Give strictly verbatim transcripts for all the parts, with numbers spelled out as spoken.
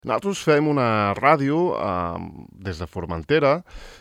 Nosaltres fem una ràdio eh, des de Formentera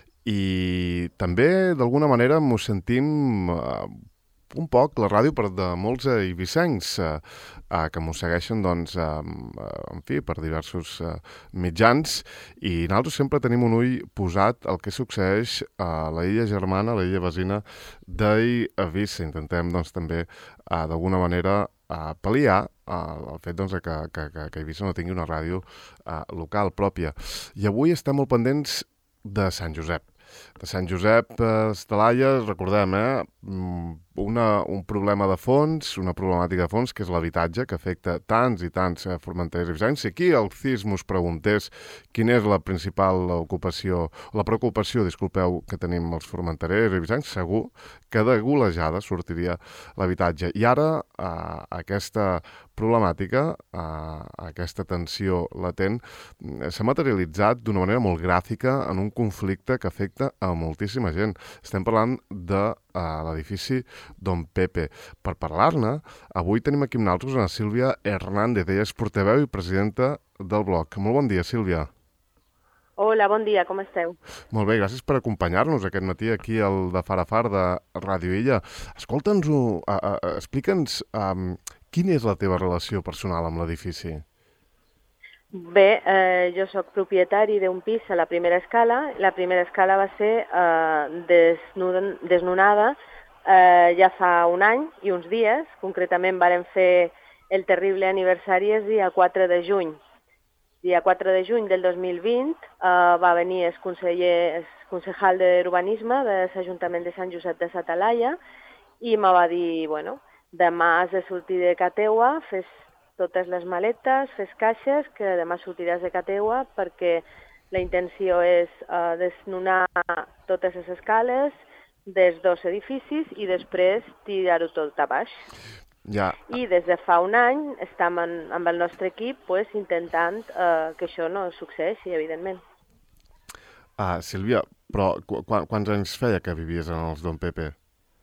i també, d'alguna manera, m'ho sentim eh, un poc la ràdio per de molts eivissencs eh, eh, que m'ho segueixen, doncs, eh, en fi, per diversos eh, mitjans, i nosaltres sempre tenim un ull posat al que succeeix a la illa germana, a la illa vecina d'Eivissa. Intentem, doncs, també, eh, d'alguna manera, a pal·liar eh, el fet doncs, que, que, que, que Eivissa no tingui una ràdio eh, local pròpia. I avui estem molt pendents de Sant Josep. De Sant Josep eh, Estalaia, recordem, eh, mm, una, un problema de fons, una problemàtica de fons, que és l'habitatge, que afecta tants i tants eh, formenterers i vicencs. Si aquí el C I S mos preguntés quina és la principal ocupació, la preocupació, disculpeu, que tenim els formenterers i vicencs, segur que de golejada sortiria l'habitatge. I ara eh, aquesta problemàtica, eh, aquesta tensió latent, eh, s'ha materialitzat d'una manera molt gràfica en un conflicte que afecta a moltíssima gent. Estem parlant de eh, l'edifici Don Pepe. Per parlar-ne, avui tenim aquí amb nosaltres una Sílvia Hernández. Ella és portaveu i presidenta del bloc. Molt bon dia, Sílvia. Hola, bon dia, com esteu? Molt bé, gràcies per acompanyar-nos aquest matí aquí al de Far a Far de Ràdio Illa. Escolta'ns-ho, uh, uh, explica'ns um, quina és la teva relació personal amb l'edifici. Bé, eh, jo sóc propietari d'un pis a la primera escala. La primera escala va ser eh, desnud desnonada eh, ja fa un any i uns dies. Concretament vàrem fer el terrible aniversari el dia quatre de juny. Dia quatre de juny del dos mil vint eh, va venir el conseller, el concejal d'Urbanisme de l'Ajuntament de Sant Josep de sa Talaia i me va dir, bueno, demà has de sortir de Cateua, fes totes les maletes, fes caixes, que demà sortiràs de Cateua perquè la intenció és uh, desnonar totes les escales dels dos edificis i després tirar-ho tot a baix. Ja. I des de fa un any estem en, amb el nostre equip pues, intentant uh, que això no succeeixi, evidentment. Ah, Sílvia, però qu qu quants anys feia que vivies en els Don Pepe?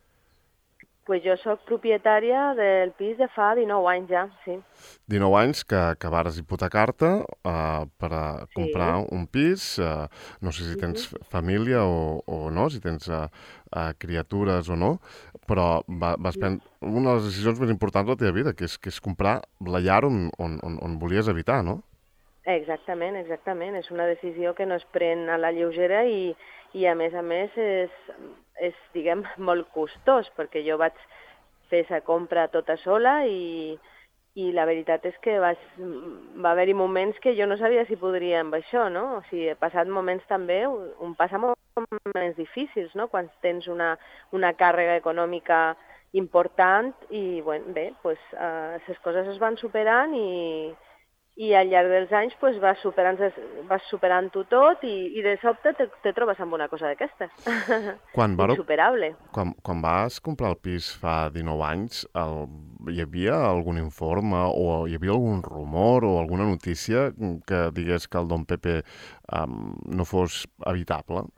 Pues jo sóc propietària del pis de fa dinou anys ja, sí. dinou anys que, que vares hipotecar-te uh, per a Sí. comprar un pis. Uh, no sé si tens Uh-huh. família o, o no, si tens uh, uh, criatures o no, però va, vas prendre una de les decisions més importants de la teva vida, que és, que és comprar la llar on, on, on, on volies habitar, no? Exactament, exactament. És una decisió que no es pren a la lleugera i, i a més a més és, és, diguem, molt costós, perquè jo vaig fer la compra tota sola i, i la veritat és que vas, va haver-hi moments que jo no sabia si podria amb això, no? O sigui, he passat moments també, un passa moments difícils, no? Quan tens una, una càrrega econòmica important i, bueno, bé, pues, uh, les coses es van superant i i al llarg dels anys pues, vas superant vas superant-ho tot i, i de sobte te, te trobes amb una cosa d'aquestes. Quan, vareu, Insuperable. quan, quan vas comprar el pis fa dinou anys, el, hi havia algun informe o hi havia algun rumor o alguna notícia que digués que el Don Pepe um, no fos habitable?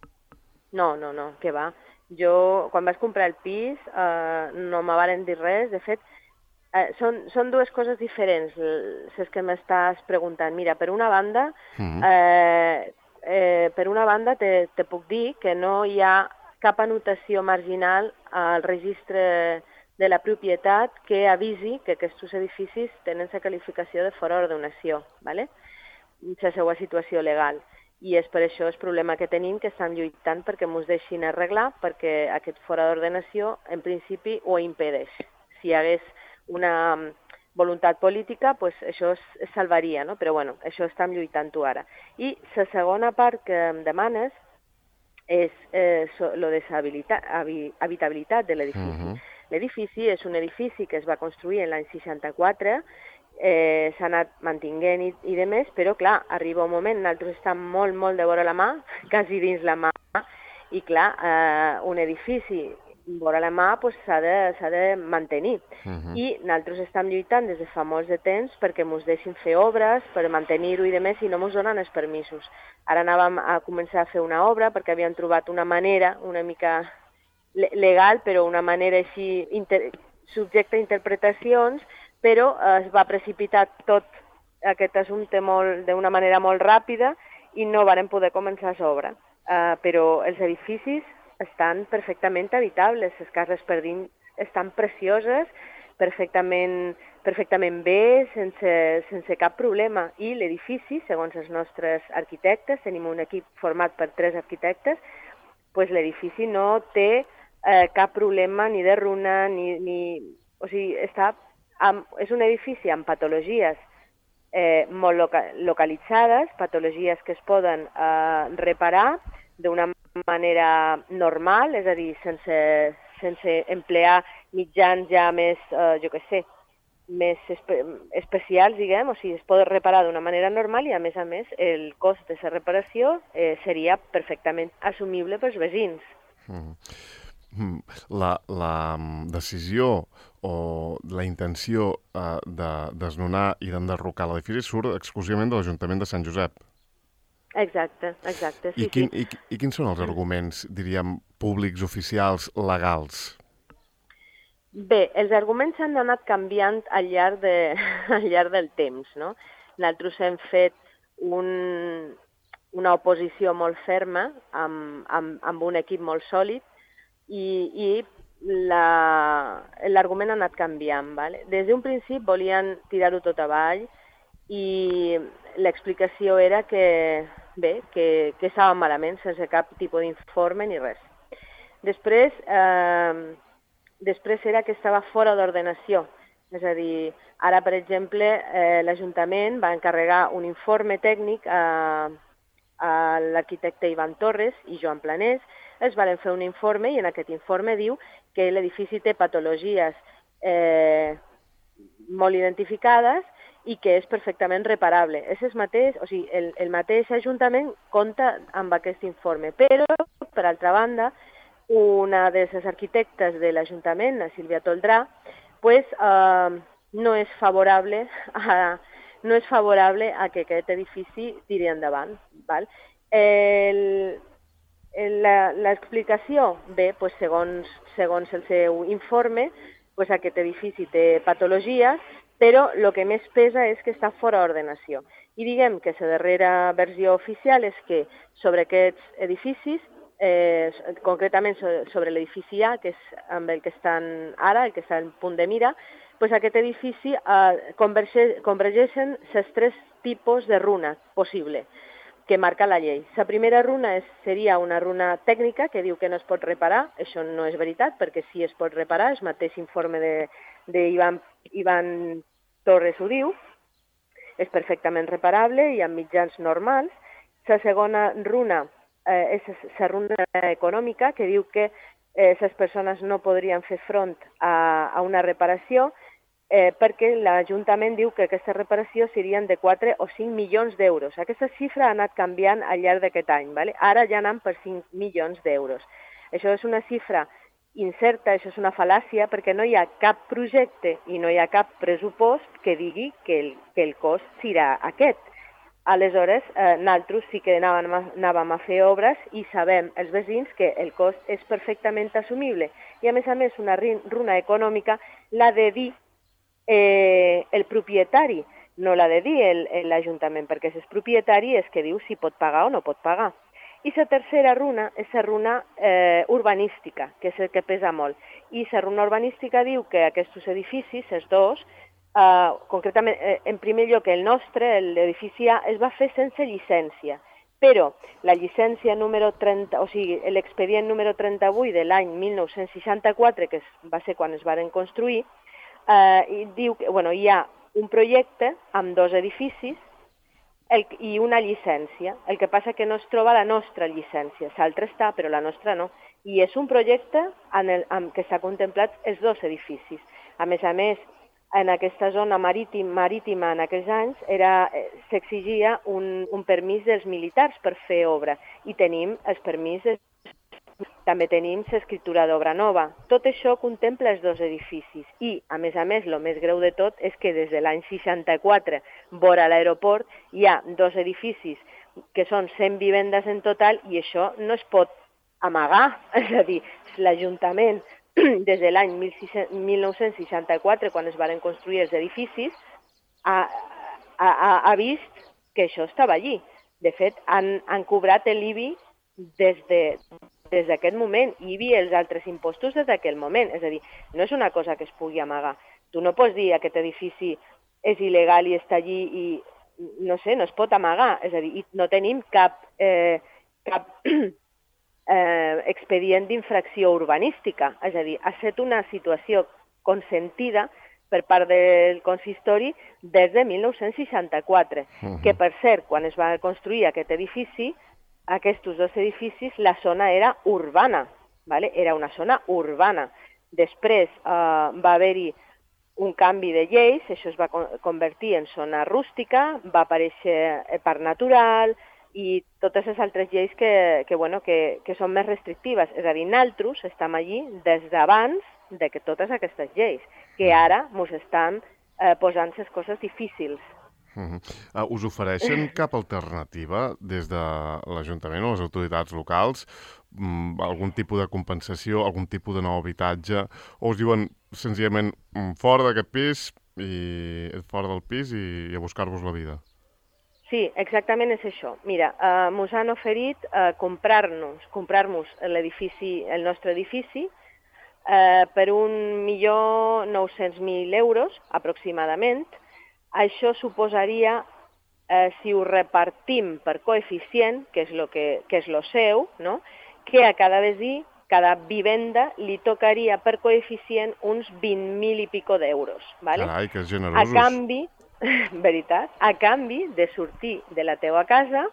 No, no, no, què va. Jo, quan vas comprar el pis, eh, no me varen dir res. De fet, Eh, són, són dues coses diferents, les que m'estàs preguntant. Mira, per una banda, Mm-hmm. eh, eh, per una banda te, te puc dir que no hi ha cap anotació marginal al registre de la propietat que avisi que aquests edificis tenen la qualificació de fora d'ordenació, ¿vale? La seva situació legal. I és per això el problema que tenim, que estan lluitant perquè ens deixin arreglar, perquè aquest fora d'ordenació, en principi, ho impedeix. Si hi hagués una voluntat política, pues això es, es salvaria, no? Però bueno, això estem lluitant-ho ara. I la segona part que em demanes és eh, so, lo de l'habitabilitat de l'edifici. Mm-hmm. L'edifici és un edifici que es va construir en l'any seixanta-quatre, eh, s'ha anat mantinguent i, i de més, però clar, arriba un moment, nosaltres estem molt, molt de vora la mà, quasi dins la mà, i clar, eh, un edifici vora la mà pues, s'ha de, s'ha de mantenir. Mm-hmm. I nosaltres estem lluitant des de fa molts de temps perquè ens deixin fer obres, per mantenir-ho i de més, i no ens donen els permisos. Ara anàvem a començar a fer una obra perquè havíem trobat una manera una mica legal, però una manera així inter... subjecte a interpretacions, però es va precipitar tot aquest assumpte d'una manera molt ràpida i no varen poder començar a sobre. Uh, però els edificis estan perfectament habitables, les cases per dins estan precioses, perfectament, perfectament bé, sense, sense cap problema. I l'edifici, segons els nostres arquitectes, tenim un equip format per tres arquitectes, pues l'edifici no té eh, cap problema ni de runa, ni, ni... o sigui, està amb, és un edifici amb patologies eh, molt loca localitzades, patologies que es poden eh, reparar d'una manera normal, és a dir, sense, sense emplear mitjans ja més, eh, jo què sé, més espe especials, diguem, o sigui, es pot reparar d'una manera normal i, a més a més, el cost de la reparació eh, seria perfectament assumible pels veïns. Mm. La, la decisió o la intenció eh, de desnonar i d'enderrocar l'edifici surt exclusivament de l'Ajuntament de Sant Josep. Exacte, exacte. Sí, I, quin, sí. i, I quins són els arguments, diríem, públics, oficials, legals? Bé, els arguments han anat canviant al llarg, de, al llarg del temps, no? Nosaltres hem fet un, una oposició molt ferma amb, amb, amb un equip molt sòlid i, i l'argument ha anat canviant. Vale? Des d'un principi volien tirar-ho tot avall i l'explicació era que, bé, que, que estava malament, sense cap tipus d'informe ni res. Després... Eh, Després era que estava fora d'ordenació. És a dir, ara, per exemple, eh, l'Ajuntament va encarregar un informe tècnic a, a l'arquitecte Ivan Torres i Joan Planés. Els van fer un informe i en aquest informe diu que l'edifici té patologies eh, molt identificades i que és perfectament reparable. És el mateix, o sigui, el, el mateix Ajuntament compta amb aquest informe, però, per altra banda, una de les arquitectes de l'Ajuntament, la Sílvia Toldrà, pues, eh, no és favorable a, no és favorable a que aquest edifici tiri endavant. Val? L'explicació, bé, pues, segons, segons el seu informe, pues, aquest edifici té patologies, però el que més pesa és que està fora d'ordenació. I diguem que la darrera versió oficial és que sobre aquests edificis, Eh, concretament sobre l'edifici A, que és amb el que estan ara, el que està en punt de mira, pues aquest edifici eh, convergeixen els tres tipus de runa possible que marca la llei. La primera runa és, seria una runa tècnica que diu que no es pot reparar. Això no és veritat, perquè sí es pot reparar, el mateix informe d'Ivan Ivan Torres ho diu, és perfectament reparable i amb mitjans normals. La segona runa Eh, és la runa econòmica, que diu que les eh, persones no podrien fer front a, a una reparació eh, perquè l'Ajuntament diu que aquesta reparació serien de quatre o cinc milions d'euros. Aquesta xifra ha anat canviant al llarg d'aquest any. Vale? Ara ja anem per cinc milions d'euros. Això és una xifra incerta, això és una fal·làcia, perquè no hi ha cap projecte i no hi ha cap pressupost que digui que el, que el cost serà aquest. Aleshores, eh, nosaltres sí que anàvem a, anàvem a fer obres i sabem, els veïns, que el cost és perfectament assumible. I, a més a més, una runa econòmica l'ha de dir eh, el propietari, no l'ha de dir l'Ajuntament, perquè és el propietari és que diu si pot pagar o no pot pagar. I la tercera runa és la runa eh, urbanística, que és el que pesa molt. I la runa urbanística diu que aquests edificis, els dos, Uh, concretament, eh, en primer lloc, el nostre, l'edifici A, es va fer sense llicència, però la llicència número trenta, o sigui, l'expedient número trenta-vuit de l'any mil nou-cents seixanta-quatre, que es, va ser quan es varen construir, uh, i diu que, bueno, hi ha un projecte amb dos edificis el, i una llicència. El que passa que no es troba la nostra llicència, l'altra està, però la nostra no. I és un projecte en el, en què s'ha contemplat els dos edificis. A més a més, en aquesta zona marítim, marítima en aquells anys s'exigia un, un permís dels militars per fer obra i tenim els permisos, també tenim l'escriptura d'obra nova. Tot això contempla els dos edificis i, a més a més, el més greu de tot és que des de l'any seixanta-quatre, vora l'aeroport, hi ha dos edificis que són cent vivendes en total i això no es pot amagar, és a dir, l'Ajuntament des de l'any mil nou-cents seixanta-quatre, quan es van construir els edificis, ha, ha, ha, ha vist que això estava allí. De fet, han, han cobrat l'I B I des de des d'aquest moment, I B I i els altres impostos des d'aquell moment. És a dir, no és una cosa que es pugui amagar. Tu no pots dir que aquest edifici és il·legal i està allí i, no sé, no es pot amagar. És a dir, no tenim cap, eh, cap eh, expedient d'infracció urbanística. És a dir, ha estat una situació consentida per part del consistori des de mil nou-cents seixanta-quatre, uh-huh. que per cert, quan es va construir aquest edifici, aquests dos edificis, la zona era urbana, ¿vale? Era una zona urbana. Després eh, va haver-hi un canvi de lleis, això es va convertir en zona rústica, va aparèixer el parc natural i totes les altres lleis que, que, bueno, que, que són més restrictives. És a dir, nosaltres estem allí des d'abans de que totes aquestes lleis, que ara ens estan eh, posant les coses difícils. Uh-huh. Uh, us ofereixen cap alternativa des de l'Ajuntament o les autoritats locals? Mm, algun tipus de compensació, algun tipus de nou habitatge? O us diuen senzillament fora d'aquest pis, i fora del pis i, i a buscar-vos la vida? Sí, exactament és això. Mira, eh, ens han oferit eh, comprar-nos comprar-nos l'edifici, el nostre edifici, eh, per un milió nou-cents mil euros, aproximadament. Això suposaria, eh, si ho repartim per coeficient, que és lo que, que és lo seu, no? Que a cada veí, cada vivenda, li tocaria per coeficient uns vint mil i pico d'euros. ¿Vale? Carai, que generosos. A canvi, veritat, a canvi de sortir de la teua casa,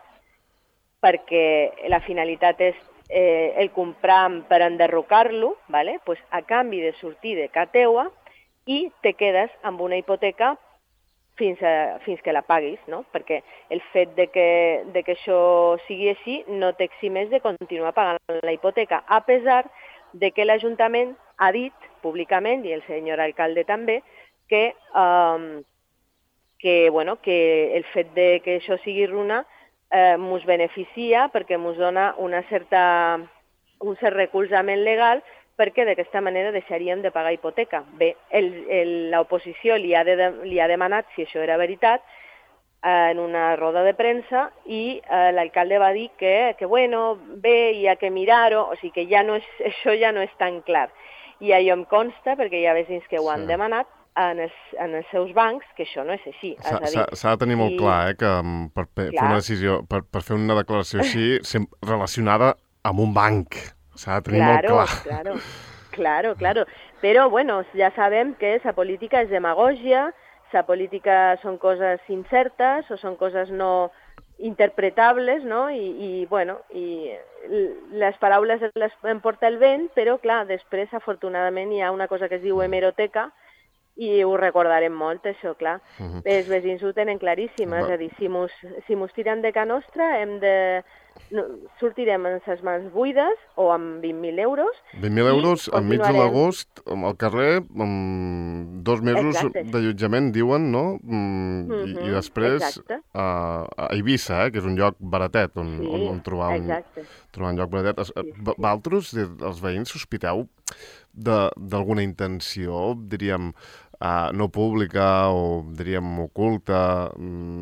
perquè la finalitat és eh, el comprar per enderrocar-lo, ¿vale? Pues a canvi de sortir de casa teua i te quedes amb una hipoteca fins, a, fins que la paguis, no? Perquè el fet de que, de que això sigui així no t'eximeix de continuar pagant la hipoteca, a pesar de que l'Ajuntament ha dit públicament, i el senyor alcalde també, que, um, que, bueno, que el fet de que això sigui runa eh, ens beneficia perquè ens dona una certa, un cert recolzament legal perquè d'aquesta manera deixaríem de pagar hipoteca. Bé, l'oposició li, ha de, li ha demanat si això era veritat eh, en una roda de premsa i eh, l'alcalde va dir que, que bueno, bé, hi ha que mirar-ho, o sigui que ja no és, això ja no és tan clar. I allò em consta, perquè hi ha vecins que ho han sí. demanat, en els, en els seus bancs, que això no és així. S'ha de tenir molt i... clar, eh, que per, per fer una decisió, per, per fer una declaració així, relacionada amb un banc. S'ha de tenir claro, molt clar. Claro, claro, claro. Però, bueno, ja sabem que la política és demagògia, la política són coses incertes o són coses no interpretables, no? I, i bueno, i les paraules les emporta el vent, però, clar, després, afortunadament, hi ha una cosa que es diu hemeroteca, i ho recordarem molt, això, clar. Uh-huh. Els veïns ho tenen claríssim, és a dir, si mos, si mos tiren de ca nostra, hem de... No, sortirem amb les mans buides o amb vint mil euros. vint mil euros enmig de l'agost, al carrer, amb dos mesos Exacte. d'allotjament, diuen, no? Mm, uh-huh. i, I després a, a Eivissa, eh, que és un lloc baratet, on, sí, on, on trobar, un, trobar un lloc baratet. Sí, sí. Valtros, els veïns, sospiteu d'alguna intenció, diríem, Uh, no pública o, diríem, oculta,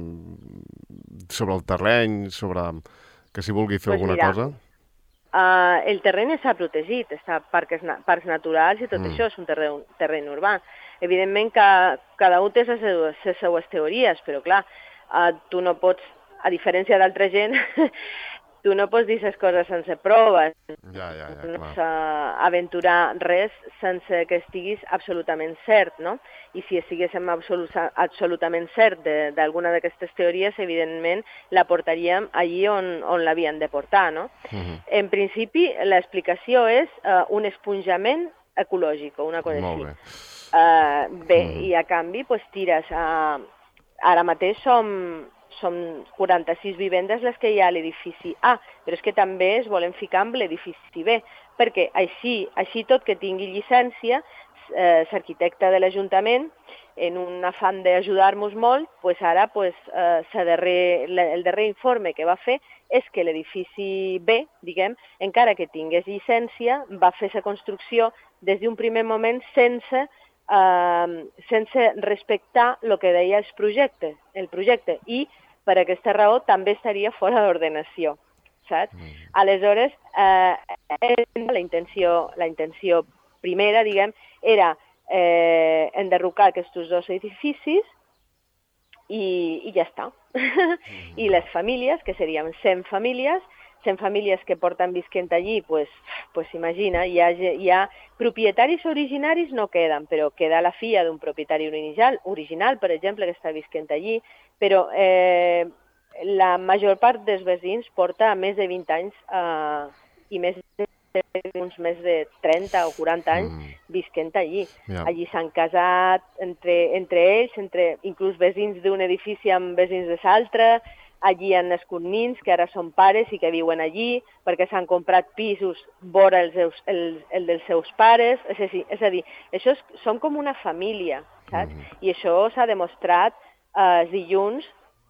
mm, sobre el terreny, sobre que s'hi vulgui fer pues alguna mira, cosa? Uh, el terreny està protegit, està parcs, parcs naturals i tot mm. això és un terreny, terreny urbà. Evidentment que cada un té les seues teories, però clar, uh, tu no pots, a diferència d'altra gent, tu no pots dir les coses sense proves. Ja, ja, ja, no clar. pots aventurar res sense que estiguis absolutament cert, no? I si estiguéssim absolut, absolutament cert d'alguna d'aquestes teories, evidentment la portaríem allí on, on l'havien de portar, no? Uh-huh. En principi, l'explicació és uh, un esponjament ecològic, o una cosa Molt així. bé. Uh, bé, uh-huh. I a canvi, pues, tires a... Ara mateix som... Són quaranta-sis vivendes les que hi ha a l'edifici A, però és que també es volen ficar amb l'edifici B, perquè així, així tot que tingui llicència, eh, l'arquitecte de l'Ajuntament, en un afany d'ajudar-nos molt, pues ara pues, eh, darrer, el darrer informe que va fer és que l'edifici B, diguem, encara que tingués llicència, va fer la construcció des d'un primer moment sense eh, sense respectar el que deia el projecte, el projecte, i per aquesta raó també estaria fora d'ordenació, saps? Mm. Aleshores, eh, la, intenció, la intenció primera, diguem, era eh, enderrocar aquests dos edificis i, i ja està. Mm. I les famílies, que serien cent famílies, cent famílies que porten visquent allí, pues, pues imagina, hi ha, hi ha propietaris originaris no queden, però queda la filla d'un propietari original, original, per exemple, que està visquent allí, però eh, la major part dels veïns porta més de vint anys eh, i més de, uns més de trenta o quaranta anys mm. visquent allí. Yeah. Allí s'han casat entre, entre ells, entre inclús veïns d'un edifici amb veïns de l'altre. Allí han nascut nins que ara són pares i que viuen allí perquè s'han comprat pisos vora els seus, el, el dels seus pares. És a dir, és a dir això és, són com una família, saps? Mm. I això s'ha demostrat eh, dilluns,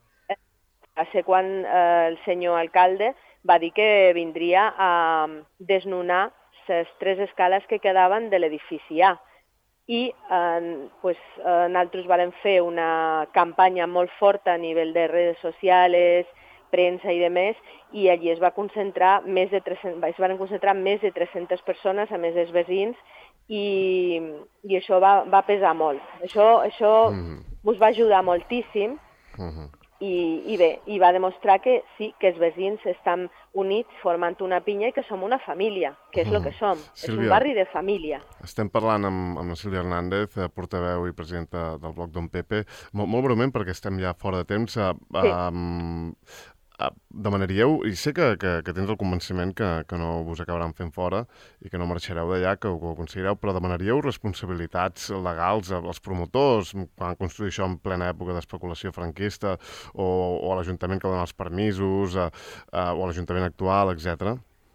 va ser quan eh, el senyor alcalde va dir que vindria a desnonar les tres escales que quedaven de l'edifici A. I eh, pues, eh, nosaltres vam fer una campanya molt forta a nivell de redes socials, premsa i demés, i allí es va concentrar més de tres-centes, es van concentrar més de tres-centes persones, a més dels veïns, i, i això va, va pesar molt. Això, això mm. us va ajudar moltíssim, mm-hmm. I, i bé, i va demostrar que sí, que els veïns estan units formant una pinya i que som una família, que és el mm. que som. Sílvia, és un barri de família. Estem parlant amb, amb la Sílvia Hernández, portaveu i presidenta del bloc Don Pepe. Molt, molt breument, perquè estem ja fora de temps. Sí. Um, demanaríeu, i sé que, que, que tens el convenciment que, que no vos acabaran fent fora i que no marxareu d'allà, que ho, que ho aconseguireu, però demanaríeu responsabilitats legals als promotors quan construir això en plena època d'especulació franquista o, o a l'Ajuntament que dona els permisos a, a, o a l'Ajuntament actual, etcètera?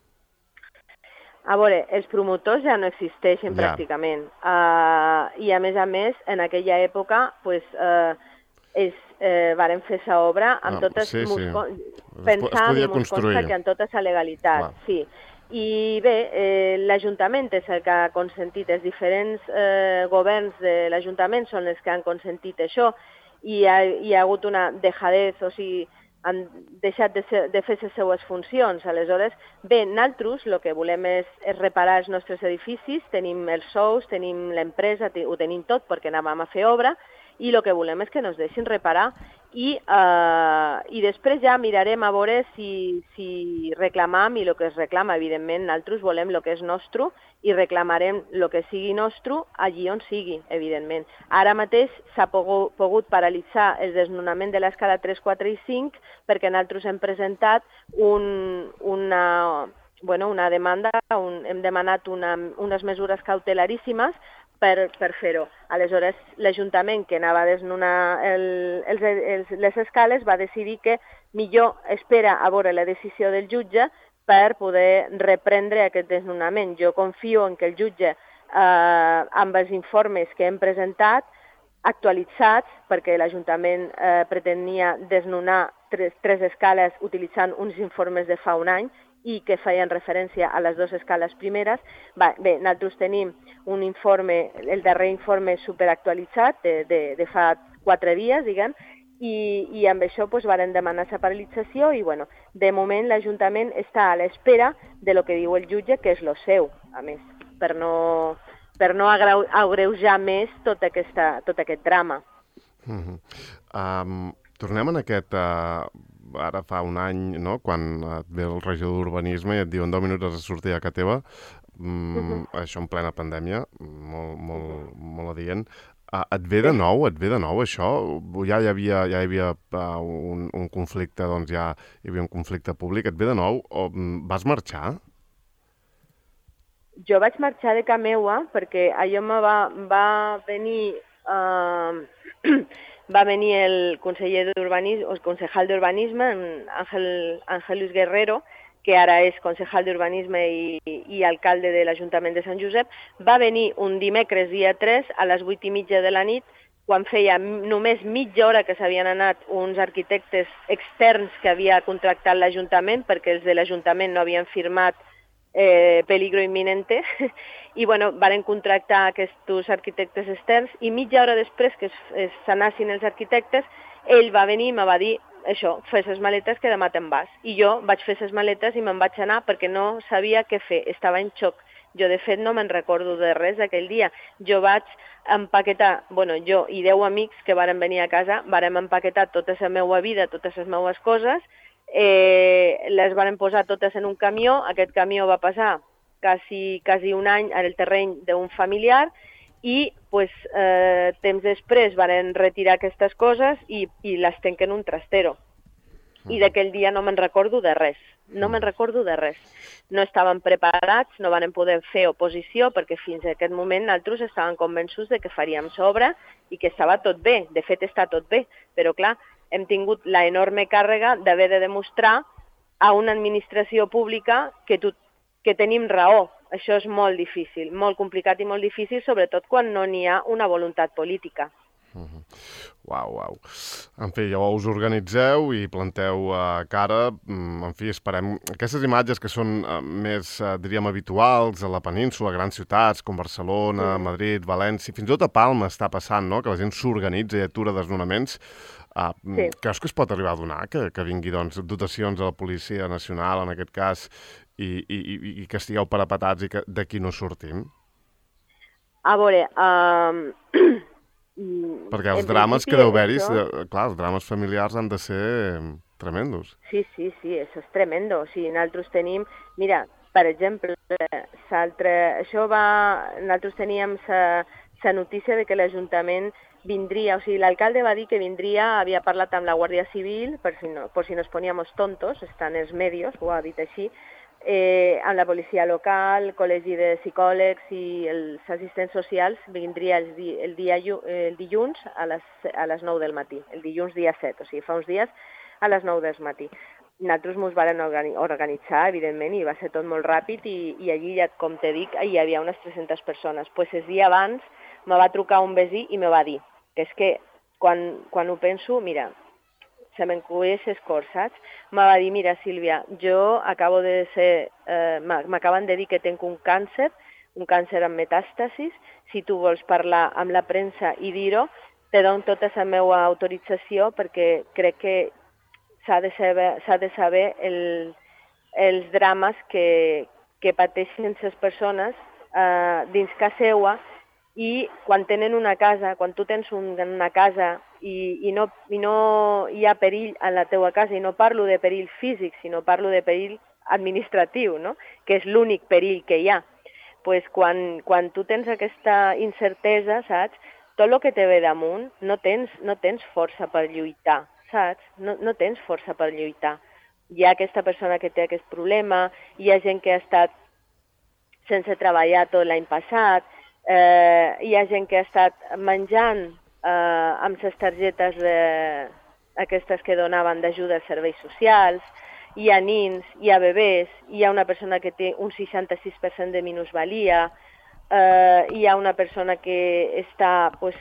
A veure, els promotors ja no existeixen ja. pràcticament. Uh, I a més a més, en aquella època, pues, uh, és, eh, varen fer sa obra amb ah, totes... Sí, sí. Pensant i mos consta que amb tota sa legalitat. Clar. Sí. I bé, eh, l'Ajuntament és el que ha consentit, els diferents eh, governs de l'Ajuntament són els que han consentit això, i hi ha, hi ha hagut una dejadez, o sigui, han deixat de, ser, de fer les seues funcions. Aleshores, bé, nosaltres el que volem és, és reparar els nostres edificis, tenim els sous, tenim l'empresa, ho tenim tot perquè anàvem a fer obra, i el que volem és que ens deixin reparar i, eh, i després ja mirarem a veure si, si reclamam, i el que es reclama, evidentment, nosaltres volem el que és nostre i reclamarem el que sigui nostre allí on sigui, evidentment. Ara mateix s'ha pogut, pogut paralitzar el desnonament de l'escala tres, quatre i cinc perquè nosaltres hem presentat un, una, bueno, una demanda, un, hem demanat una, unes mesures cautelaríssimes per, per fer-ho. Aleshores, l'Ajuntament que anava a desnonar el, els, els, les escales va decidir que millor espera a veure la decisió del jutge per poder reprendre aquest desnonament. Jo confio en que el jutge, eh, amb els informes que hem presentat, actualitzats, perquè l'Ajuntament eh, pretenia desnonar tres, tres escales utilitzant uns informes de fa un any, i que feien referència a les dues escales primeres. Va, bé, nosaltres tenim un informe, el darrer informe superactualitzat de, de, de fa quatre dies, diguem, i, i amb això doncs, varen demanar la paralització i, bueno, de moment l'Ajuntament està a l'espera de lo que diu el jutge, que és lo seu, a més, per no, per no agreujar més tot, aquesta, tot aquest drama. Mm-hmm. um, tornem en aquest... Uh... ara fa un any, no?, quan et ve el regidor d'Urbanisme i et diu en deu minuts has de sortir a casa teva, mm, uh-huh. això en plena pandèmia, molt, molt, molt adient. Uh, et ve de nou, et ve de nou això? Ja hi havia, ja hi havia uh, un, un conflicte, doncs ja hi havia un conflicte públic, et ve de nou? O um, vas marxar? Jo vaig marxar de casa meua perquè allò me va, va venir... Uh, va venir el conseller d'urbanisme, el concejal d'urbanisme, Ángel, Ángel Luis Guerrero, que ara és concejal d'urbanisme i, i alcalde de l'Ajuntament de Sant Josep, va venir un dimecres dia tres a les vuit i mitja de la nit, quan feia només mitja hora que s'havien anat uns arquitectes externs que havia contractat l'Ajuntament, perquè els de l'Ajuntament no havien firmat eh, peligro imminente, i bueno, varen contractar aquests arquitectes externs, i mitja hora després que s'anassin els arquitectes, ell va venir i me va dir, això, fes les maletes que demà te'n vas. I jo vaig fer les maletes i me'n vaig anar perquè no sabia què fer, estava en xoc. Jo, de fet, no me'n recordo de res d'aquell dia. Jo vaig empaquetar, bueno, jo i deu amics que varen venir a casa, vàrem empaquetar tota la meva vida, totes les meves coses, eh, les varen posar totes en un camió, aquest camió va passar quasi, quasi un any al terreny d'un familiar i pues, eh, temps després varen retirar aquestes coses i, i les tenc en un trastero. I d'aquell dia no me'n recordo de res, no me'n recordo de res. No estaven preparats, no van poder fer oposició perquè fins a aquest moment nosaltres estaven convençuts de que faríem sobre i que estava tot bé, de fet està tot bé, però clar, hem tingut la enorme càrrega d'haver de demostrar a una administració pública que, tu, que tenim raó. Això és molt difícil, molt complicat i molt difícil, sobretot quan no n'hi ha una voluntat política. Uh-huh. Uau, uau. En fi, llavors us organitzeu i planteu uh, cara. En fi, esperem aquestes imatges que són uh, més, uh, diríem, habituals a la península, a grans ciutats com Barcelona, mm. Madrid, València, fins i tot a Palma està passant, no?, que la gent s'organitza i atura desnonaments. Uh, sí. Creus que es pot arribar a donar que, que vingui doncs, dotacions a la Policia Nacional, en aquest cas, i, i, i que estigueu parapetats i que d'aquí no sortim? A veure... Um... Perquè els drames que deu haver-hi, això... clar, els drames familiars han de ser tremendos. Sí, sí, sí, això és tremendo. O sigui, nosaltres tenim... Mira, per exemple, això va... Nosaltres teníem la notícia de que l'Ajuntament vindria, o sigui, l'alcalde va dir que vindria, havia parlat amb la Guàrdia Civil, per si no, por si nos poníamos tontos, estan els medios, ho ha dit així, Eh, amb la policia local, el col·legi de psicòlegs i els assistents socials vindria el, di el, dia, el dilluns a les, a les nou del matí, el dilluns dia set, o sigui, fa uns dies a les nou del matí. Nosaltres ens vam organi organitzar, evidentment, i va ser tot molt ràpid i, i allí, ja, com te dic, hi havia unes tres-centes persones. Pues el dia abans me va trucar un veí i me va dir que és que quan, quan ho penso, mira, se m'encueix els cors, saps? Me va dir, mira, Sílvia, jo acabo de ser, eh, m'acaben de dir que tinc un càncer, un càncer amb metàstasis, si tu vols parlar amb la premsa i dir-ho, te dono tota la meva autorització perquè crec que s'ha de saber, s'ha de saber el, els drames que, que pateixen les persones eh, dins casa seva i quan tenen una casa, quan tu tens un, una casa i, i, no, i no hi ha perill a la teua casa, i no parlo de perill físic, sinó parlo de perill administratiu, no?, que és l'únic perill que hi ha. Pues quan, quan tu tens aquesta incertesa, saps, tot el que te ve damunt no tens, no tens força per lluitar, saps? No, no tens força per lluitar. Hi ha aquesta persona que té aquest problema, hi ha gent que ha estat sense treballar tot l'any passat, eh, hi ha gent que ha estat menjant eh, amb les targetes de, aquestes que donaven d'ajuda als serveis socials, hi ha nins, hi ha bebès, hi ha una persona que té un seixanta-sis per cent de minusvalia, eh, hi ha una persona que està, pues,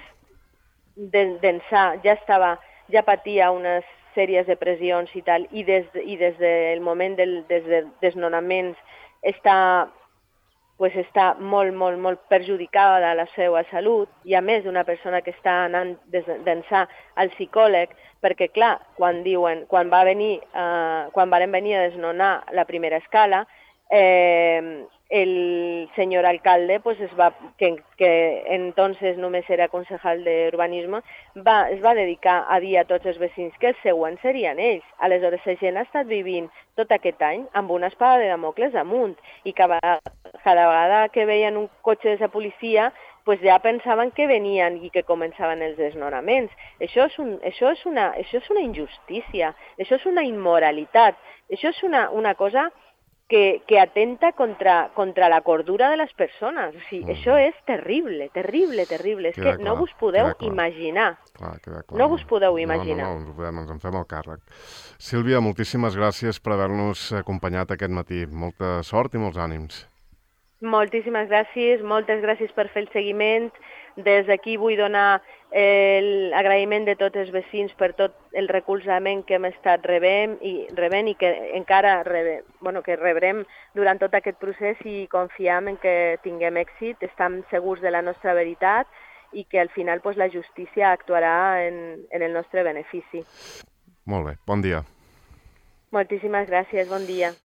d'ençà, ja estava, ja patia unes sèries depressions i tal, i des, i des del moment del des de desnonaments està, pues, està molt, molt, molt perjudicada de la seva salut. Hi ha més d'una persona que està anant d'ençà al psicòleg, perquè, clar, quan diuen, quan va venir, eh, quan varen venir a desnonar la primera escala, eh, el senyor alcalde, pues es va, que, que entonces només era concejal d'urbanisme, va, es va dedicar a dir a tots els vecins que els següents serien ells. Aleshores, la gent ha estat vivint tot aquest any amb una espada de Damocles amunt i cada, cada vegada que veien un cotxe de la policia pues ja pensaven que venien i que començaven els desnonaments. Això és, un, això és, una, això és una injustícia, això és una immoralitat, això és una, una cosa que, que atenta contra, contra la cordura de les persones. O sigui, mm. Això és terrible, terrible, terrible. És queda que clar, no vos podeu imaginar. Clar, clar. No vos podeu imaginar. No, no, no, ens, podem, ens en fem el càrrec. Sílvia, moltíssimes gràcies per haver-nos acompanyat aquest matí. Molta sort i molts ànims. Moltíssimes gràcies, moltes gràcies per fer el seguiment. Des d'aquí vull donar l'agraïment de tots els veïns per tot el recolzament que hem estat rebent i, rebent i que encara rebem, bueno, que rebrem durant tot aquest procés i confiem en que tinguem èxit, estem segurs de la nostra veritat i que al final pues, la justícia actuarà en, en el nostre benefici. Molt bé, bon dia. Moltíssimes gràcies, bon dia.